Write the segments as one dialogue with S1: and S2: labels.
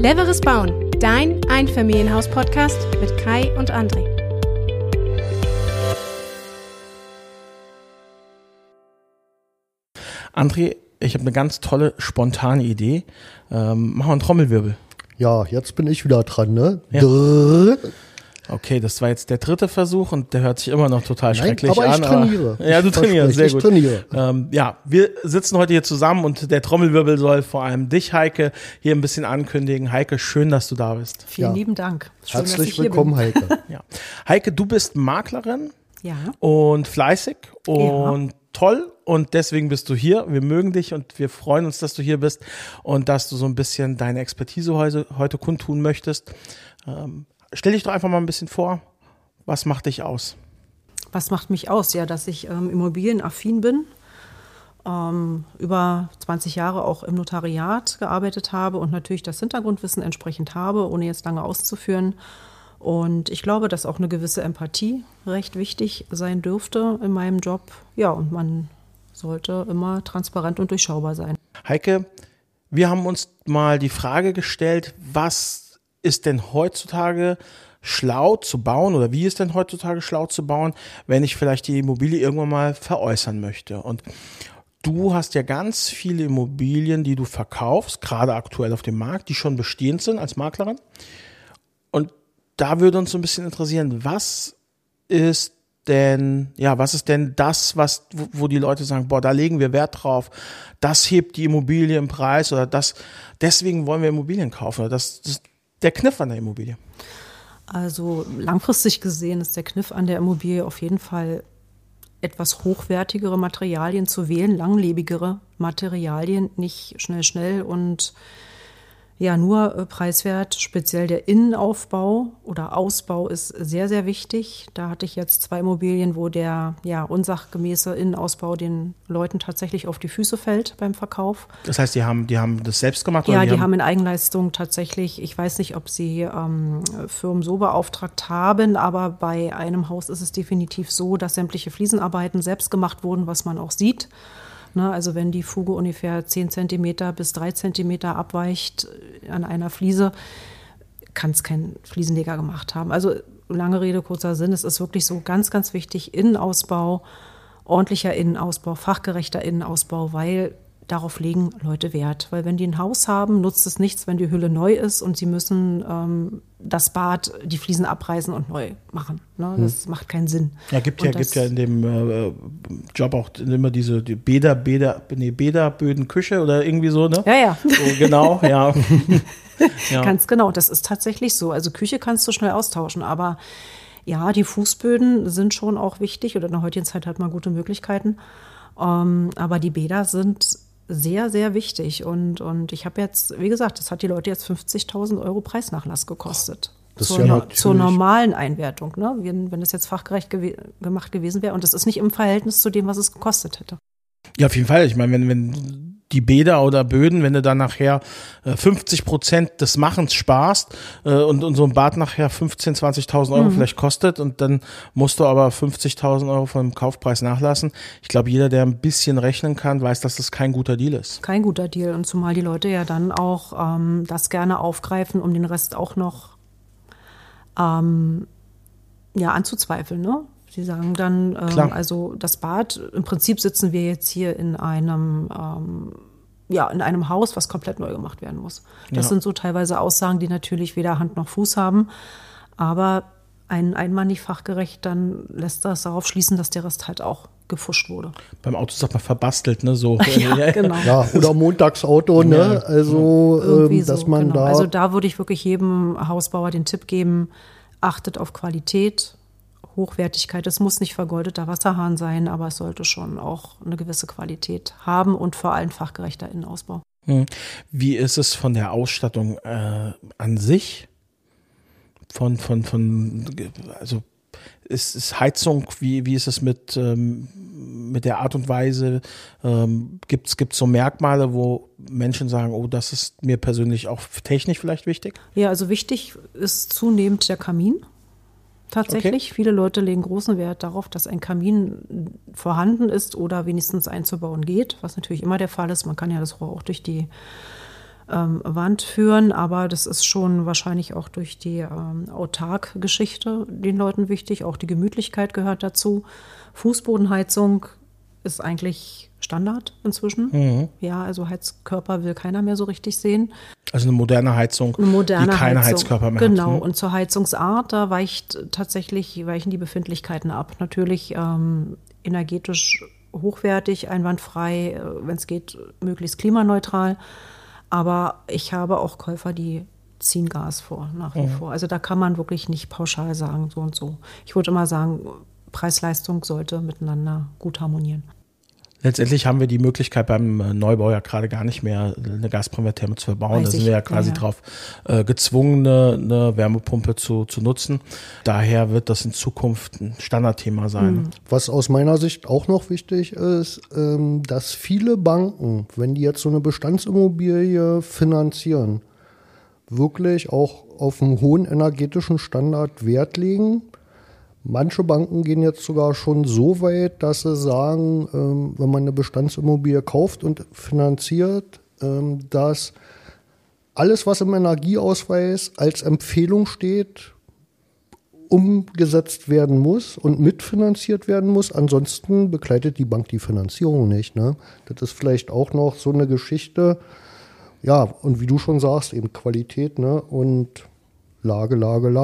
S1: Cleveres Bauen, dein Einfamilienhaus-Podcast mit Kai und André.
S2: André, ich habe eine ganz tolle, spontane Idee. Machen wir einen Trommelwirbel.
S3: Ja, jetzt bin ich wieder dran, ne?
S2: Ja. Okay, das war jetzt der dritte Versuch und der hört sich immer noch total schrecklich
S3: aber
S2: an.
S3: Ich trainiere.
S2: Ja, du trainierst, sehr gut.
S3: Ich trainiere.
S2: Ja, wir sitzen heute hier zusammen und der Trommelwirbel soll vor allem dich, Heike, hier ein bisschen ankündigen. Heike, schön, dass du da bist.
S4: Vielen lieben Dank.
S3: Schön, herzlich willkommen, Heike.
S2: Ja. Heike, du bist Maklerin
S4: ja.
S2: Und fleißig und toll und deswegen bist du hier. Wir mögen dich und wir freuen uns, dass du hier bist und dass du so ein bisschen deine Expertise heute kundtun möchtest. Stell dich doch einfach mal ein bisschen vor, was macht dich aus?
S4: Was macht mich aus? Ja, dass ich immobilienaffin bin, über 20 Jahre auch im Notariat gearbeitet habe und natürlich das Hintergrundwissen entsprechend habe, ohne jetzt lange auszuführen. Und ich glaube, dass auch eine gewisse Empathie recht wichtig sein dürfte in meinem Job. Ja, und man sollte immer transparent und durchschaubar sein.
S2: Heike, wir haben uns mal die Frage gestellt, was ist denn heutzutage schlau zu bauen oder wie ist denn heutzutage schlau zu bauen, wenn ich vielleicht die Immobilie irgendwann mal veräußern möchte? Und du hast ja ganz viele Immobilien, die du verkaufst, gerade aktuell auf dem Markt, die schon bestehend sind als Maklerin. Und da würde uns so ein bisschen interessieren, was ist denn das, wo die Leute sagen, boah, da legen wir Wert drauf, das hebt die Immobilie im Preis oder deswegen wollen wir Immobilien kaufen oder das der Kniff an der Immobilie?
S4: Also langfristig gesehen ist der Kniff an der Immobilie auf jeden Fall etwas hochwertigere Materialien zu wählen, langlebigere Materialien, nicht schnell und ja, nur preiswert. Speziell der Innenaufbau oder Ausbau ist sehr, sehr wichtig. Da hatte ich jetzt 2 Immobilien, wo der unsachgemäße Innenausbau den Leuten tatsächlich auf die Füße fällt beim Verkauf.
S2: Das heißt, die haben das selbst gemacht?
S4: Ja,
S2: oder
S4: die haben in Eigenleistung tatsächlich, ich weiß nicht, ob sie Firmen so beauftragt haben, aber bei einem Haus ist es definitiv so, dass sämtliche Fliesenarbeiten selbst gemacht wurden, was man auch sieht. Also wenn die Fuge ungefähr 10 cm bis 3 cm abweicht an einer Fliese, kann es kein Fliesenleger gemacht haben. Also lange Rede, kurzer Sinn, es ist wirklich so ganz, ganz wichtig, Innenausbau, ordentlicher Innenausbau, fachgerechter Innenausbau, weil darauf legen Leute Wert. Weil wenn die ein Haus haben, nutzt es nichts, wenn die Hülle neu ist und sie müssen das Bad, die Fliesen abreißen und neu machen. Ne? Das macht keinen Sinn.
S2: Ja, gibt ja in dem Job auch immer die Bäderböden Küche oder irgendwie so, ne?
S4: Ja.
S2: So, genau, ja. Ja.
S4: Ganz genau, das ist tatsächlich so. Also Küche kannst du schnell austauschen, aber ja, die Fußböden sind schon auch wichtig oder in der heutigen Zeit hat man gute Möglichkeiten. Aber die Bäder sind sehr, sehr wichtig. Und ich habe jetzt, wie gesagt, das hat die Leute jetzt 50.000 € Preisnachlass gekostet. Zur normalen Einwertung, ne? Wenn es jetzt fachgerecht gemacht gewesen wäre. Und das ist nicht im Verhältnis zu dem, was es gekostet hätte.
S2: Ja, auf jeden Fall. Ich meine, wenn die Bäder oder Böden, wenn du dann nachher 50% des Machens sparst und so ein Bad nachher 15.000, 20.000 € vielleicht kostet und dann musst du aber 50.000 € vom Kaufpreis nachlassen. Ich glaube, jeder, der ein bisschen rechnen kann, weiß, dass das kein guter Deal ist.
S4: Kein guter Deal und zumal die Leute ja dann auch das gerne aufgreifen, um den Rest auch noch anzuzweifeln, ne? Sie sagen dann, also das Bad, im Prinzip sitzen wir jetzt hier in einem Haus, was komplett neu gemacht werden muss. Das sind so teilweise Aussagen, die natürlich weder Hand noch Fuß haben, aber ein Einwand nicht fachgerecht, dann lässt das darauf schließen, dass der Rest halt auch gefuscht wurde.
S2: Beim Auto sagt man verbastelt, ne? So.
S4: Ja, genau.
S3: Ja, oder Montagsauto, ne? Also, dass man
S4: genau. Also da würde ich wirklich jedem Hausbauer den Tipp geben, achtet auf Qualität, Hochwertigkeit. Es muss nicht vergoldeter Wasserhahn sein, aber es sollte schon auch eine gewisse Qualität haben und vor allem fachgerechter Innenausbau.
S2: Wie ist es von der Ausstattung an sich? Also ist Heizung, wie ist es mit der Art und Weise? Gibt's so Merkmale, wo Menschen sagen, oh, das ist mir persönlich auch technisch vielleicht wichtig?
S4: Ja, also wichtig ist zunehmend der Kamin. Tatsächlich, okay. Viele Leute legen großen Wert darauf, dass ein Kamin vorhanden ist oder wenigstens einzubauen geht, was natürlich immer der Fall ist. Man kann ja das Rohr auch durch die Wand führen, aber das ist schon wahrscheinlich auch durch die Autark-Geschichte den Leuten wichtig. Auch die Gemütlichkeit gehört dazu. Fußbodenheizung ist eigentlich Standard inzwischen. Ja, also Heizkörper will keiner mehr so richtig sehen.
S2: Also eine moderne Heizung, die keine Heizkörper mehr hat.
S4: Genau, und zur Heizungsart, da weichen die Befindlichkeiten ab. Natürlich energetisch hochwertig, einwandfrei, wenn es geht, möglichst klimaneutral. Aber ich habe auch Käufer, die ziehen Gas vor, nach wie vor. Also da kann man wirklich nicht pauschal sagen, so und so. Ich würde immer sagen, Preis-Leistung sollte miteinander gut harmonieren.
S2: Letztendlich haben wir die Möglichkeit beim Neubau ja gerade gar nicht mehr, eine Gasbrennwerttherme zu verbauen. Da sind wir ja quasi drauf gezwungen, eine Wärmepumpe zu nutzen. Daher wird das in Zukunft ein Standardthema sein.
S3: Was aus meiner Sicht auch noch wichtig ist, dass viele Banken, wenn die jetzt so eine Bestandsimmobilie finanzieren, wirklich auch auf einen hohen energetischen Standard Wert legen. Manche Banken gehen jetzt sogar schon so weit, dass sie sagen, wenn man eine Bestandsimmobilie kauft und finanziert, dass alles, was im Energieausweis als Empfehlung steht, umgesetzt werden muss und mitfinanziert werden muss. Ansonsten begleitet die Bank die Finanzierung nicht. Ne? Das ist vielleicht auch noch so eine Geschichte. Ja, und wie du schon sagst, eben Qualität, ne? Und Lage.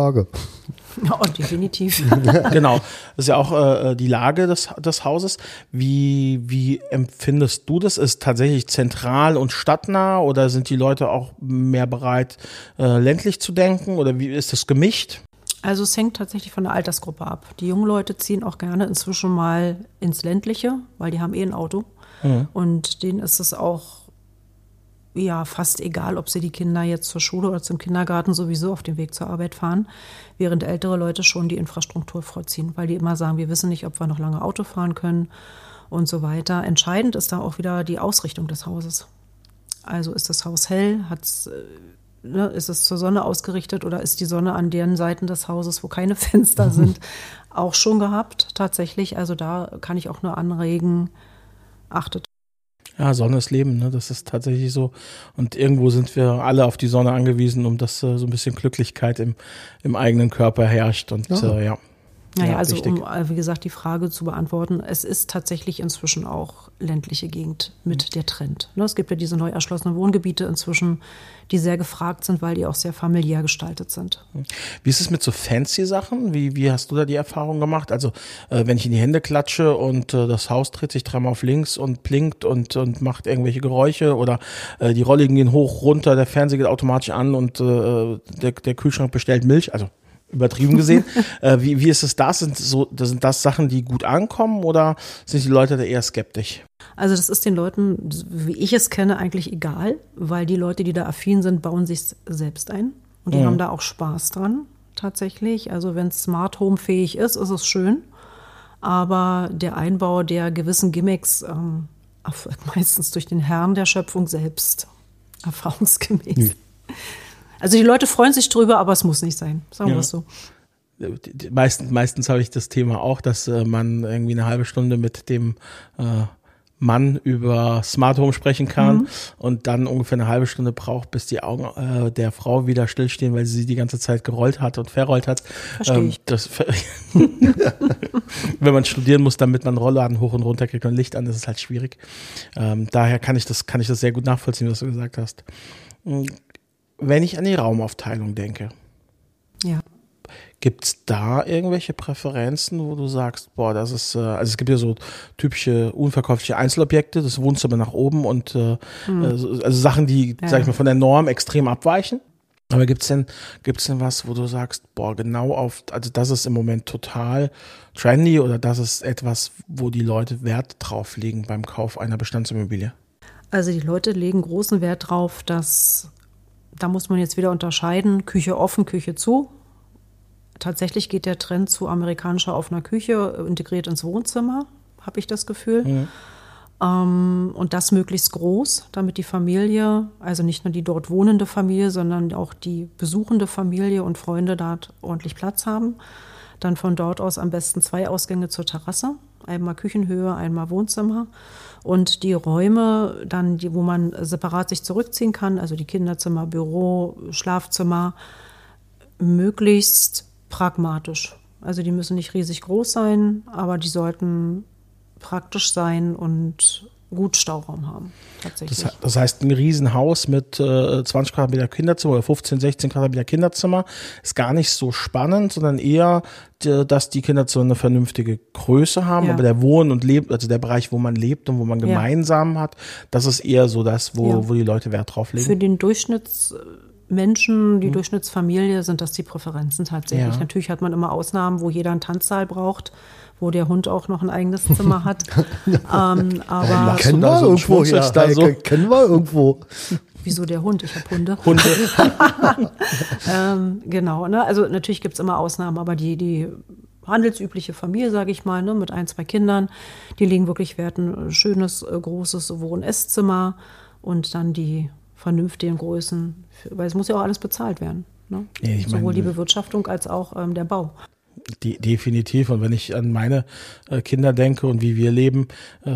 S4: Ja, definitiv.
S2: Genau, das ist ja auch die Lage des Hauses. Wie empfindest du das? Ist tatsächlich zentral und stadtnah oder sind die Leute auch mehr bereit, ländlich zu denken oder wie ist das gemischt?
S4: Also es hängt tatsächlich von der Altersgruppe ab. Die jungen Leute ziehen auch gerne inzwischen mal ins Ländliche, weil die haben ein Auto. Und denen ist es auch fast egal, ob sie die Kinder jetzt zur Schule oder zum Kindergarten sowieso auf dem Weg zur Arbeit fahren, während ältere Leute schon die Infrastruktur vorziehen, weil die immer sagen, wir wissen nicht, ob wir noch lange Auto fahren können und so weiter. Entscheidend ist da auch wieder die Ausrichtung des Hauses. Also ist das Haus hell, ist es zur Sonne ausgerichtet oder ist die Sonne an den Seiten des Hauses, wo keine Fenster sind, auch schon gehabt tatsächlich. Also da kann ich auch nur anregen, achtet.
S2: Ja, Sonne ist Leben, ne? Das ist tatsächlich so. Und irgendwo sind wir alle auf die Sonne angewiesen, um dass so ein bisschen Glücklichkeit im eigenen Körper herrscht. Und
S4: Naja, also richtig. Wie gesagt, die Frage zu beantworten, es ist tatsächlich inzwischen auch ländliche Gegend mit der Trend. Es gibt ja diese neu erschlossenen Wohngebiete inzwischen, die sehr gefragt sind, weil die auch sehr familiär gestaltet sind.
S2: Wie ist es mit so fancy Sachen? Wie hast du da die Erfahrung gemacht? Also wenn ich in die Hände klatsche und das Haus dreht sich dreimal auf links und blinkt und macht irgendwelche Geräusche oder die Rolligen gehen hoch, runter, der Fernseher geht automatisch an und der Kühlschrank bestellt Milch, also übertrieben gesehen. Wie ist es das? Sind das Sachen, die gut ankommen oder sind die Leute da eher skeptisch?
S4: Also das ist den Leuten, wie ich es kenne, eigentlich egal, weil die Leute, die da affin sind, bauen sich selbst ein. Und die haben da auch Spaß dran, tatsächlich. Also wenn es Smart Home fähig ist es schön. Aber der Einbau der gewissen Gimmicks erfolgt meistens durch den Herrn der Schöpfung selbst, erfahrungsgemäß. Also die Leute freuen sich drüber, aber es muss nicht sein, sagen wir es so.
S2: Meistens habe ich das Thema auch, dass man irgendwie eine halbe Stunde mit dem Mann über Smart Home sprechen kann und dann ungefähr eine halbe Stunde braucht, bis die Augen der Frau wieder stillstehen, weil sie die ganze Zeit gerollt hat und verrollt hat.
S4: Verstehe ich.
S2: Wenn man studieren muss, damit man Rollladen hoch und runter kriegt und Licht an, das ist halt schwierig. Daher kann ich das sehr gut nachvollziehen, was du gesagt hast. Wenn ich an die Raumaufteilung denke, gibt es da irgendwelche Präferenzen, wo du sagst, das ist, also es gibt ja so typische unverkäufliche Einzelobjekte, das Wohnzimmer nach oben und also Sachen, die, sag ich mal, von der Norm extrem abweichen. Aber gibt's denn was, wo du sagst, genau also das ist im Moment total trendy oder das ist etwas, wo die Leute Wert drauf legen beim Kauf einer Bestandsimmobilie?
S4: Also die Leute legen großen Wert drauf, dass da muss man jetzt wieder unterscheiden, Küche offen, Küche zu. Tatsächlich geht der Trend zu amerikanischer offener Küche integriert ins Wohnzimmer, habe ich das Gefühl. Und das möglichst groß, damit die Familie, also nicht nur die dort wohnende Familie, sondern auch die besuchende Familie und Freunde dort ordentlich Platz haben. Dann von dort aus am besten 2 Ausgänge zur Terrasse. einmal Küchenhöhe, einmal Wohnzimmer. Und die Räume, dann wo man separat sich zurückziehen kann, also die Kinderzimmer, Büro, Schlafzimmer, möglichst pragmatisch. Also die müssen nicht riesig groß sein, aber die sollten praktisch sein und gut Stauraum haben, tatsächlich.
S2: Das heißt, ein Riesenhaus mit 20 Quadratmeter Kinderzimmer oder 15, 16 Quadratmeter Kinderzimmer ist gar nicht so spannend, sondern eher, dass die Kinderzimmer eine vernünftige Größe haben, aber der Wohn- und Leben, also der Bereich, wo man lebt und wo man gemeinsam hat, das ist eher so das, wo die Leute Wert drauf legen.
S4: Für den Durchschnittsmenschen, die Durchschnittsfamilie sind das die Präferenzen tatsächlich.
S2: Ja.
S4: Natürlich hat man immer Ausnahmen, wo jeder einen Tanzsaal braucht, wo der Hund auch noch ein eigenes Zimmer hat. Aber
S3: Kennen wir irgendwo hier, Heike, kennen wir irgendwo.
S4: Wieso der Hund? Ich habe Hunde.
S2: Hunde.
S4: Genau, ne? Also natürlich gibt es immer Ausnahmen, aber die handelsübliche Familie, sage ich mal, ne, mit 1, 2 Kindern, die legen wirklich Wert ein schönes, großes Wohn- und Esszimmer und dann die vernünftigen Größen, weil es muss ja auch alles bezahlt werden. Ne?
S2: Ja, ich meine,
S4: sowohl die Bewirtschaftung als auch der Bau.
S2: Definitiv. Und wenn ich an meine Kinder denke und wie wir leben,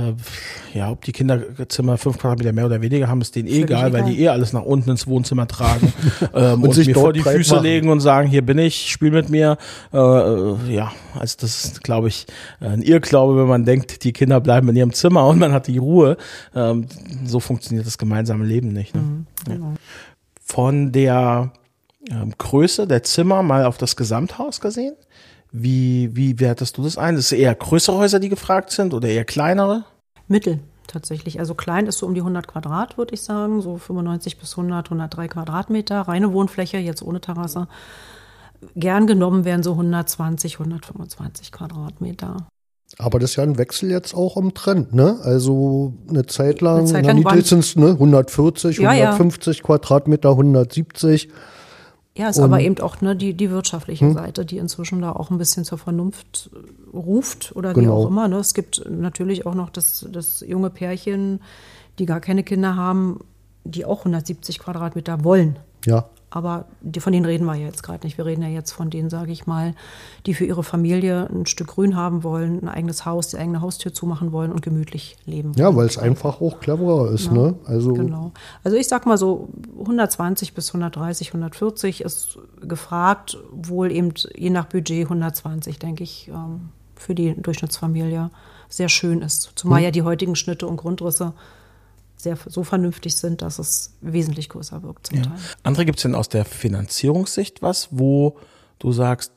S2: ob die Kinderzimmer 5 Quadratmeter mehr oder weniger haben, ist denen egal, weil die alles nach unten ins Wohnzimmer tragen und sich mir vor die Füße legen und sagen, hier bin ich, spiel mit mir. Also das ist, glaube ich, ein Irrglaube, wenn man denkt, die Kinder bleiben in ihrem Zimmer und man hat die Ruhe. So funktioniert das gemeinsame Leben nicht. Ne?
S4: Genau.
S2: Von der Größe der Zimmer mal auf das Gesamthaus gesehen, wie wertest du das ein? Ist es eher größere Häuser, die gefragt sind oder eher kleinere?
S4: Mittel tatsächlich. Also klein ist so um die 100 Quadrat, würde ich sagen. So 95 bis 100, 103 Quadratmeter. Reine Wohnfläche, jetzt ohne Terrasse. Gern genommen werden so 120, 125 Quadratmeter.
S3: Aber das ist ja ein Wechsel jetzt auch im Trend, ne? Also eine Zeit lang
S4: waren
S3: sind es 140, 150 Quadratmeter, 170.
S4: Ja, ist aber eben auch die wirtschaftliche Seite, die inzwischen da auch ein bisschen zur Vernunft ruft oder wie auch immer. Ne? Es gibt natürlich auch noch das junge Pärchen, die gar keine Kinder haben, die auch 170 Quadratmeter wollen.
S3: Ja.
S4: Aber von denen reden wir ja jetzt gerade nicht. Wir reden ja jetzt von denen, sage ich mal, die für ihre Familie ein Stück Grün haben wollen, ein eigenes Haus, die eigene Haustür zumachen wollen und gemütlich leben wollen.
S3: Ja, weil es einfach auch cleverer ist, ja, ne?
S4: Genau. Also ich sag mal so 120 bis 130, 140 ist gefragt, wohl eben je nach Budget 120, denke ich, für die Durchschnittsfamilie sehr schön ist. Zumal ja die heutigen Schnitte und Grundrisse so vernünftig sind, dass es wesentlich größer wirkt zum Teil.
S2: André, gibt es denn aus der Finanzierungssicht was, wo du sagst,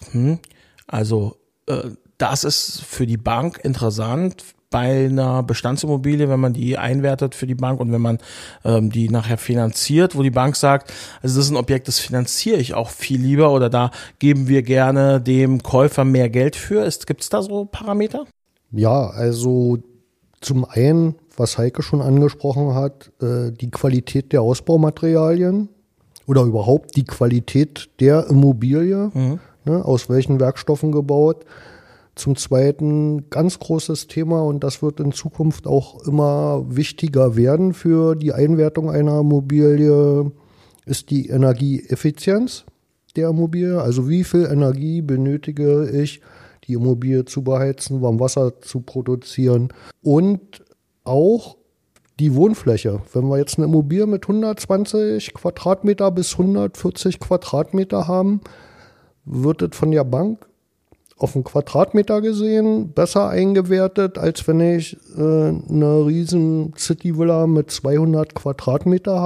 S2: das ist für die Bank interessant bei einer Bestandsimmobilie, wenn man die einwertet für die Bank und wenn man die nachher finanziert, wo die Bank sagt, also das ist ein Objekt, das finanziere ich auch viel lieber oder da geben wir gerne dem Käufer mehr Geld für. Gibt es da so Parameter?
S3: Ja, also zum einen, was Heike schon angesprochen hat, die Qualität der Ausbaumaterialien oder überhaupt die Qualität der Immobilie, ne, aus welchen Werkstoffen gebaut. Zum Zweiten, ganz großes Thema und das wird in Zukunft auch immer wichtiger werden für die Einwertung einer Immobilie, ist die Energieeffizienz der Immobilie. Also wie viel Energie benötige ich, die Immobilie zu beheizen, Warmwasser zu produzieren und auch die Wohnfläche. Wenn wir jetzt eine Immobilie mit 120 Quadratmeter bis 140 Quadratmeter haben, wird es von der Bank auf einen Quadratmeter gesehen besser eingewertet, als wenn ich eine riesen City-Villa mit 200 Quadratmeter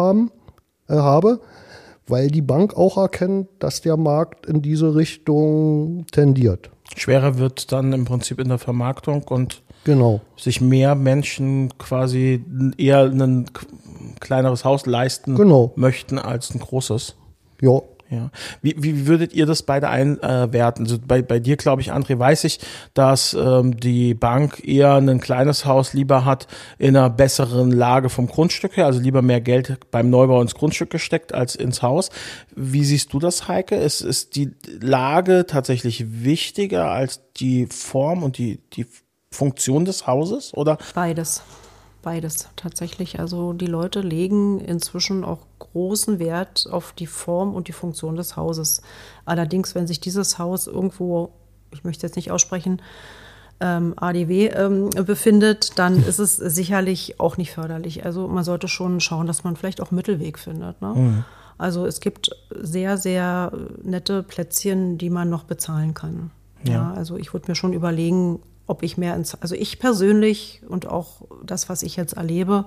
S3: habe, weil die Bank auch erkennt, dass der Markt in diese Richtung tendiert.
S2: Schwerer wird dann im Prinzip in der Vermarktung und
S3: genau,
S2: sich mehr Menschen quasi eher ein kleineres Haus leisten möchten als ein großes.
S3: Ja.
S2: Ja. Wie würdet ihr das beide einwerten? Also bei dir, glaube ich, André, weiß ich, dass die Bank eher ein kleines Haus lieber hat in einer besseren Lage vom Grundstück her, also lieber mehr Geld beim Neubau ins Grundstück gesteckt als ins Haus. Wie siehst du das, Heike? Ist die Lage tatsächlich wichtiger als die Form und die Funktion des Hauses, oder?
S4: Beides tatsächlich. Also die Leute legen inzwischen auch großen Wert auf die Form und die Funktion des Hauses. Allerdings, wenn sich dieses Haus irgendwo, ich möchte jetzt nicht aussprechen, ADW befindet, dann ist es sicherlich auch nicht förderlich. Also man sollte schon schauen, dass man vielleicht auch einen Mittelweg findet. Ne? Mhm. Also es gibt sehr, sehr nette Plätzchen, die man noch bezahlen kann. Ja, also ich würde mir schon überlegen, ob ich also ich persönlich und auch das, was ich jetzt erlebe,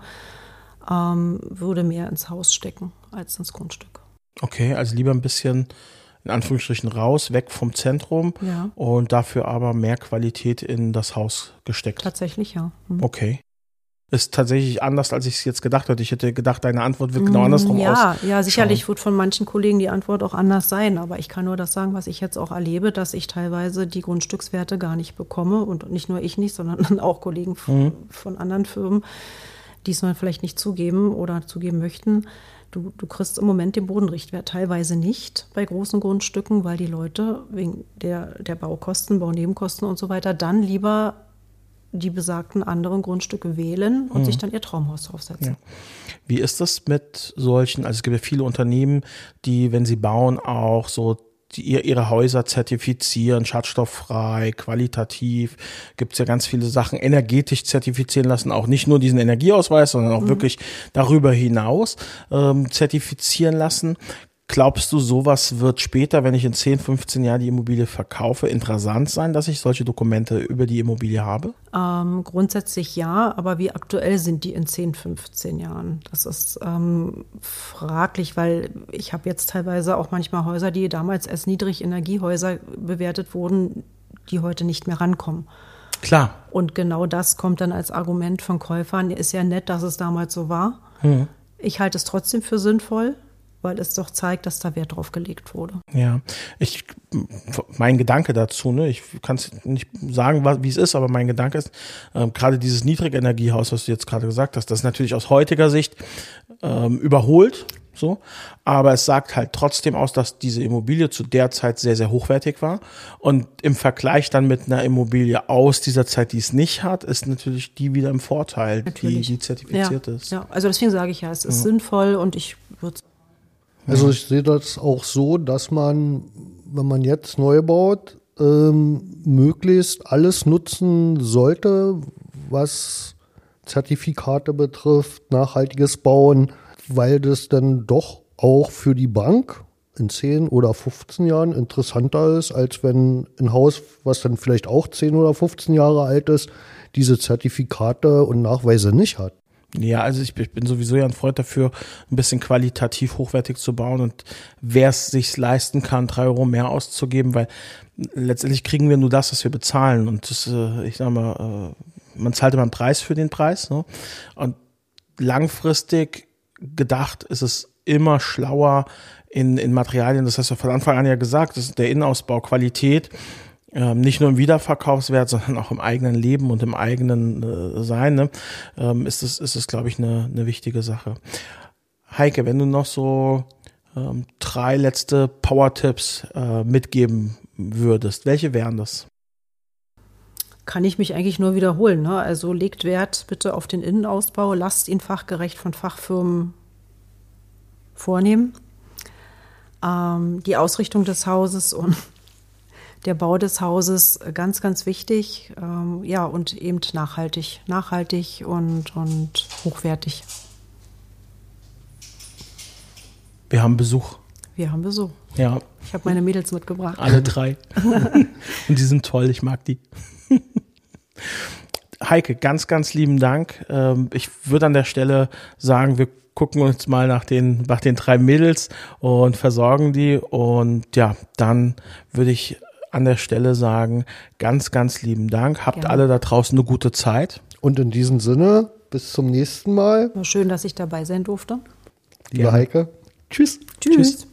S4: würde mehr ins Haus stecken als ins Grundstück.
S2: Okay, also lieber ein bisschen in Anführungsstrichen raus, weg vom Zentrum und dafür aber mehr Qualität in das Haus gesteckt.
S4: Tatsächlich, ja. Mhm.
S2: Okay. Ist tatsächlich anders, als ich es jetzt gedacht hätte. Ich hätte gedacht, deine Antwort wird genau andersrum ausschauen.
S4: Ja, sicherlich wird von manchen Kollegen die Antwort auch anders sein, aber ich kann nur das sagen, was ich jetzt auch erlebe, dass ich teilweise die Grundstückswerte gar nicht bekomme und nicht nur ich nicht, sondern auch Kollegen von anderen Firmen, die es mal vielleicht nicht zugeben oder zugeben möchten. Du kriegst im Moment den Bodenrichtwert teilweise nicht bei großen Grundstücken, weil die Leute wegen der Baukosten, Baunebenkosten und so weiter dann lieber die besagten anderen Grundstücke wählen und sich dann ihr Traumhaus draufsetzen.
S2: Ja. Wie ist das mit solchen, also es gibt ja viele Unternehmen, die, wenn sie bauen, auch so ihre Häuser zertifizieren, schadstofffrei, qualitativ, gibt es ja ganz viele Sachen, energetisch zertifizieren lassen, auch nicht nur diesen Energieausweis, sondern auch wirklich darüber hinaus zertifizieren lassen. Glaubst du, sowas wird später, wenn ich in 10, 15 Jahren die Immobilie verkaufe, interessant sein, dass ich solche Dokumente über die Immobilie habe?
S4: Grundsätzlich ja, aber wie aktuell sind die in 10, 15 Jahren? Das ist fraglich, weil ich habe jetzt teilweise auch manchmal Häuser, die damals als Niedrigenergiehäuser bewertet wurden, die heute nicht mehr rankommen.
S2: Klar.
S4: Und genau das kommt dann als Argument von Käufern. Ist ja nett, dass es damals so war. Ich halte es trotzdem für sinnvoll, weil es doch zeigt, dass da Wert drauf gelegt wurde.
S2: Ja, mein Gedanke dazu, ne, ich kann es nicht sagen, wie es ist, aber mein Gedanke ist, gerade dieses Niedrigenergiehaus, was du jetzt gerade gesagt hast, das ist natürlich aus heutiger Sicht überholt, so, aber es sagt halt trotzdem aus, dass diese Immobilie zu der Zeit sehr, sehr hochwertig war und im Vergleich dann mit einer Immobilie aus dieser Zeit, die es nicht hat, ist natürlich die wieder im Vorteil, die zertifiziert ist.
S4: Ja, also deswegen sage ich ja, es ist sinnvoll und ich würde
S3: Also ich sehe das auch so, dass man, wenn man jetzt neu baut, möglichst alles nutzen sollte, was Zertifikate betrifft, nachhaltiges Bauen, weil das dann doch auch für die Bank in 10 oder 15 Jahren interessanter ist, als wenn ein Haus, was dann vielleicht auch 10 oder 15 Jahre alt ist, diese Zertifikate und Nachweise nicht hat.
S2: Ja, also ich bin sowieso ja ein Freund dafür, ein bisschen qualitativ hochwertig zu bauen und wer es sich leisten kann, 3 Euro mehr auszugeben, weil letztendlich kriegen wir nur das, was wir bezahlen und das, ich sag mal, man zahlt immer einen Preis für den Preis, ne? Und langfristig gedacht ist es immer schlauer in Materialien, das hast du von Anfang an ja gesagt, das ist der Innenausbau, Qualität, nicht nur im Wiederverkaufswert, sondern auch im eigenen Leben und im eigenen Sein, ne, ist es, glaube ich, eine wichtige Sache. Heike, wenn du noch so 3 letzte Power-Tipps mitgeben würdest, welche wären das?
S4: Kann ich mich eigentlich nur wiederholen, ne? Also legt Wert bitte auf den Innenausbau, lasst ihn fachgerecht von Fachfirmen vornehmen. Die Ausrichtung des Hauses und der Bau des Hauses, ganz, ganz wichtig, ja, und eben nachhaltig und hochwertig.
S2: Wir haben Besuch. Ja.
S4: Ich habe meine Mädels mitgebracht.
S2: Alle 3. Und die sind toll, ich mag die. Heike, ganz, ganz lieben Dank. Ich würde an der Stelle sagen, wir gucken uns mal nach den 3 Mädels und versorgen die. Und ja, dann würde ich an der Stelle sagen, ganz, ganz lieben Dank. Habt alle da draußen eine gute Zeit.
S3: Und in diesem Sinne, bis zum nächsten Mal.
S4: War schön, dass ich dabei sein durfte.
S3: Liebe Heike. Tschüss.
S4: Tschüss.